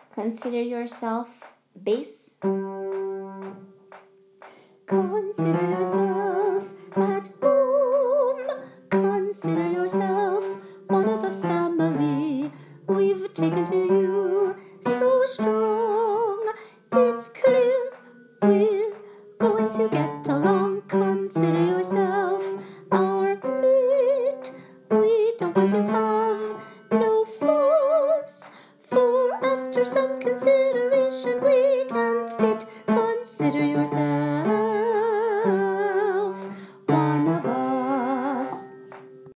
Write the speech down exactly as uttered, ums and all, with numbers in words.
Consider yourself base. Consider yourself at home. Consider yourself one of the family. We've taken to you so strong. It's clear we're going to get along. Consider yourself our mate. We don't want to have no fuss, for after some consideration we can